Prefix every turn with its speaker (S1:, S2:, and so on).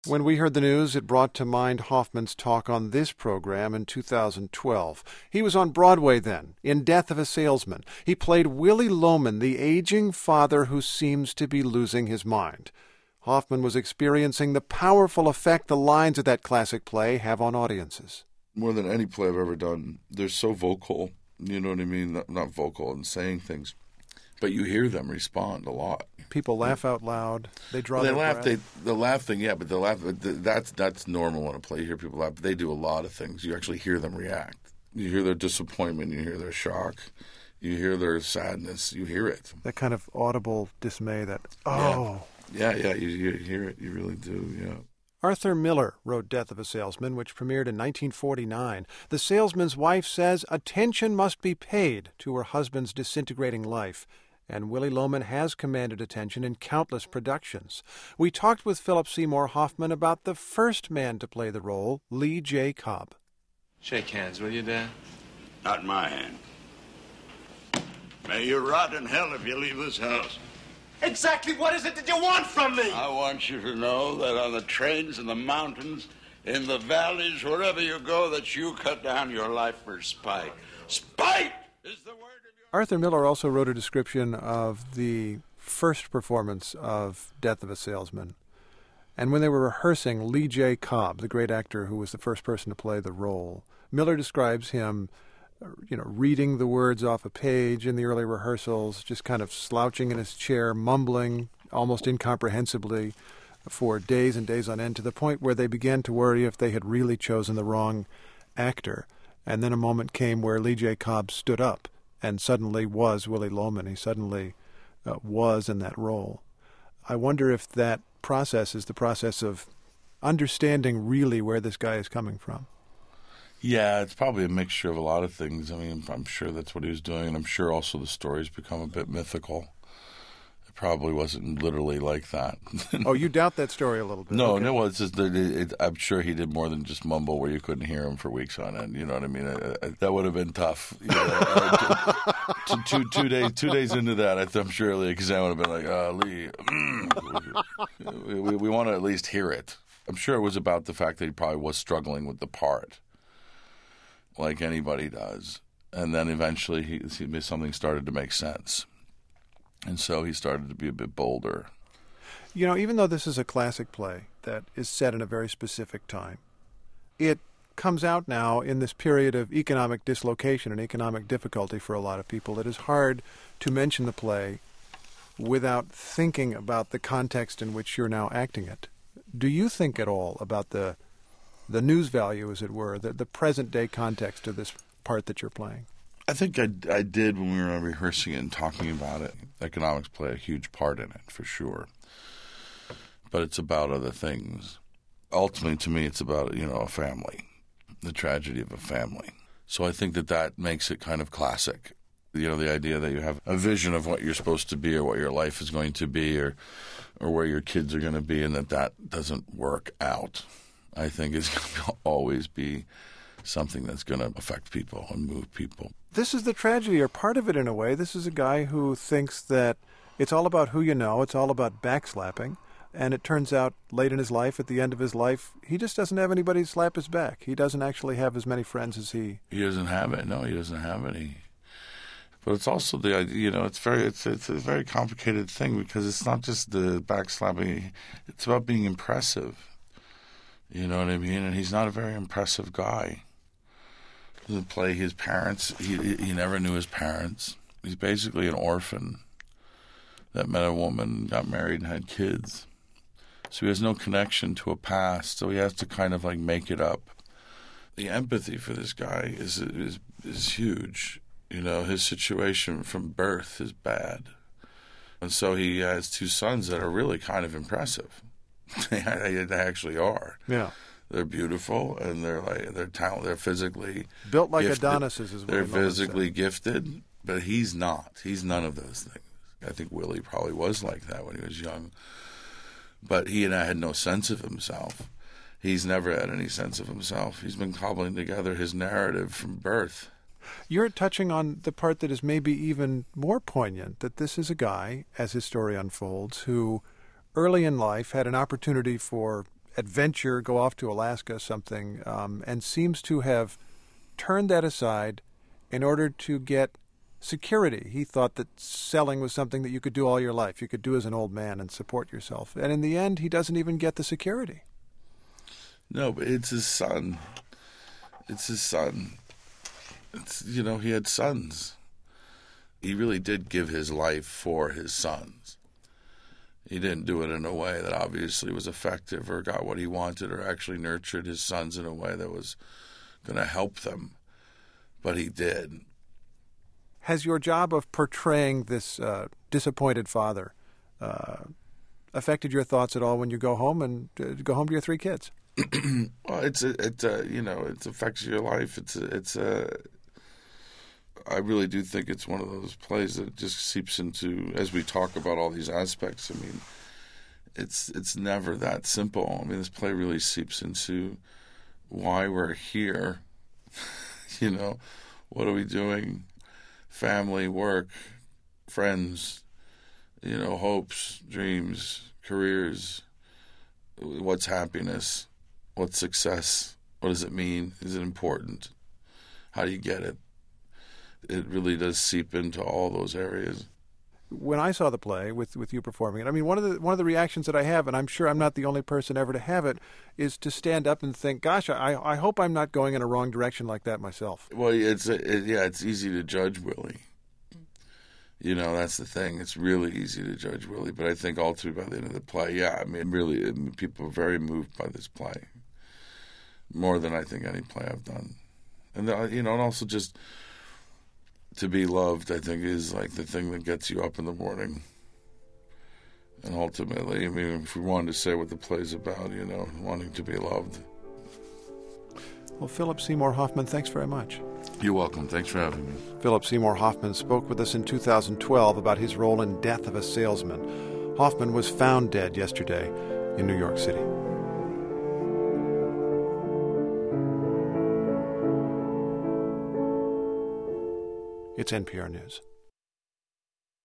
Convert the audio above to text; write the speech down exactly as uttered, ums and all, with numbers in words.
S1: When we heard the news, it brought to mind Hoffman's talk on this program in two thousand twelve. He was on Broadway then, in Death of a Salesman. He played Willy Loman, the aging father who seems to be losing his mind. Hoffman was experiencing the powerful effect the lines of that classic play have on audiences.
S2: More than any play I've ever done, they're so vocal, you know what I mean? Not, not vocal and saying things, but you hear them respond a lot.
S1: People laugh out loud. They draw
S2: well, they
S1: their
S2: laugh.
S1: breath.
S2: They the laugh thing, yeah, but the laugh that's that's normal in a play. You hear people laugh, but they do a lot of things. You actually hear them react. You hear their disappointment. You hear their shock. You hear their sadness. You hear it.
S1: That kind of audible dismay. That oh,
S2: yeah, yeah, yeah you, you hear it. You really do. Yeah.
S1: Arthur Miller wrote Death of a Salesman, which premiered in nineteen forty-nine. The salesman's wife says attention must be paid to her husband's disintegrating life. And Willy Loman has commanded attention in countless productions. We talked with Philip Seymour Hoffman about the first man to play the role, Lee J. Cobb.
S3: Shake hands, will you, Dan?
S4: Not my hand. May you rot in hell if you leave this house.
S3: Exactly what is it that you want from me?
S4: I want you to know that on the trains, in the mountains, in the valleys, wherever you go, that you cut down your life for spite. Spite is the word.
S1: Arthur Miller also wrote a description of the first performance of Death of a Salesman. And when they were rehearsing, Lee J. Cobb, the great actor who was the first person to play the role, Miller describes him, you know, reading the words off a page in the early rehearsals, just kind of slouching in his chair, mumbling almost incomprehensibly for days and days on end, to the point where they began to worry if they had really chosen the wrong actor. And then a moment came where Lee J. Cobb stood up and suddenly was Willy Loman. He suddenly uh, was in that role. I wonder if that process is the process of understanding really where this guy is coming from.
S2: Yeah, it's probably a mixture of a lot of things. I mean, I'm sure that's what he was doing, and I'm sure also the story's become a bit mythical. It probably wasn't literally like that.
S1: Oh, you doubt that story a little bit?
S2: No,
S1: okay.
S2: no, it's just that it, it, I'm sure he did more than just mumble where you couldn't hear him for weeks on end. You know what I mean? I, I, that would have been tough. You know, uh, two, two, two days, two days into that, I, I'm sure Lee Kazan would have been like, uh, "Lee, we, we, we want to at least hear it." I'm sure it was about the fact that he probably was struggling with the part, like anybody does, and then eventually he, he something started to make sense. And so he started to be a bit bolder.
S1: You know, even though this is a classic play that is set in a very specific time, it comes out now in this period of economic dislocation and economic difficulty for a lot of people. It is hard to mention the play without thinking about the context in which you're now acting it. Do you think at all about the the news value, as it were, the, the present-day context of this part that you're playing?
S2: I think I, I did when we were rehearsing it and talking about it. Economics play a huge part in it, for sure. But it's about other things. Ultimately, to me, it's about, you know, a family, the tragedy of a family. So I think that that makes it kind of classic. You know, the idea that you have a vision of what you're supposed to be or what your life is going to be or or where your kids are going to be, and that that doesn't work out, I think is going to always be something that's going to affect people and move people.
S1: This is the tragedy, or part of it in a way. This is a guy who thinks that it's all about who you know, it's all about backslapping, and it turns out late in his life, at the end of his life, he just doesn't have anybody to slap his back. He doesn't actually have as many friends as he...
S2: He doesn't have it. No, he doesn't have any. But it's also the idea, you know, it's very, it's it's a very complicated thing because it's not just the backslapping. It's about being impressive. You know what I mean? And he's not a very impressive guy. The play, his parents, he he never knew his parents. He's basically an orphan that met a woman, got married, and had kids. So he has no connection to a past. So he has to kind of like make it up. The empathy for this guy is is is huge. You know, his situation from birth is bad. And so he has two sons that are really kind of impressive. they, they actually are.
S1: Yeah.
S2: They're beautiful and they're like they're talent. They're physically
S1: built like
S2: gifted.
S1: Adonises. Is what
S2: they're
S1: I've
S2: physically gifted, but he's not. He's none of those things. I think Willie probably was like that when he was young. But he and I had no sense of himself. He's never had any sense of himself. He's been cobbling together his narrative from birth.
S1: You're touching on the part that is maybe even more poignant, that this is a guy, as his story unfolds, who early in life had an opportunity for adventure, go off to Alaska, something, um, and seems to have turned that aside in order to get security. He thought that selling was something that you could do all your life. You could do as an old man and support yourself. And in the end, he doesn't even get the security.
S2: No, but it's his son. It's his son. It's, you know, he had sons. He really did give his life for his sons. He didn't do it in a way that obviously was effective or got what he wanted or actually nurtured his sons in a way that was going to help them. But he did.
S1: Has your job of portraying this uh, disappointed father uh, affected your thoughts at all when you go home and uh, go home to your three kids?
S2: Well, it's a, it uh, you know, it affects your life. It's a, it's a. I really do think it's one of those plays that just seeps into, as we talk about all these aspects. I mean, it's it's never that simple. I mean, this play really seeps into why we're here. You know, what are we doing? Family, work, friends, you know, hopes, dreams, careers. What's happiness? What's success? What does it mean? Is it important? How do you get it? It really does seep into all those areas.
S1: When I saw the play with, with you performing it, I mean, one of the one of the reactions that I have, and I'm sure I'm not the only person ever to have it, is to stand up and think, "Gosh, I I hope I'm not going in a wrong direction like that myself."
S2: Well, it's it, yeah, it's easy to judge Willie. You know, that's the thing. It's really easy to judge Willie, but I think ultimately by the end of the play, yeah, I mean, really, I mean, people are very moved by this play, more than I think any play I've done, and the, you know, and also just to be loved, I think, is like the thing that gets you up in the morning. And ultimately, I mean, if we wanted to say what the play's about, you know, wanting to be loved.
S1: Well, Philip Seymour Hoffman, thanks very much.
S2: You're welcome. Thanks for having me.
S1: Philip Seymour Hoffman spoke with us in two thousand twelve about his role in Death of a Salesman. Hoffman was found dead yesterday in New York City. It's N P R News.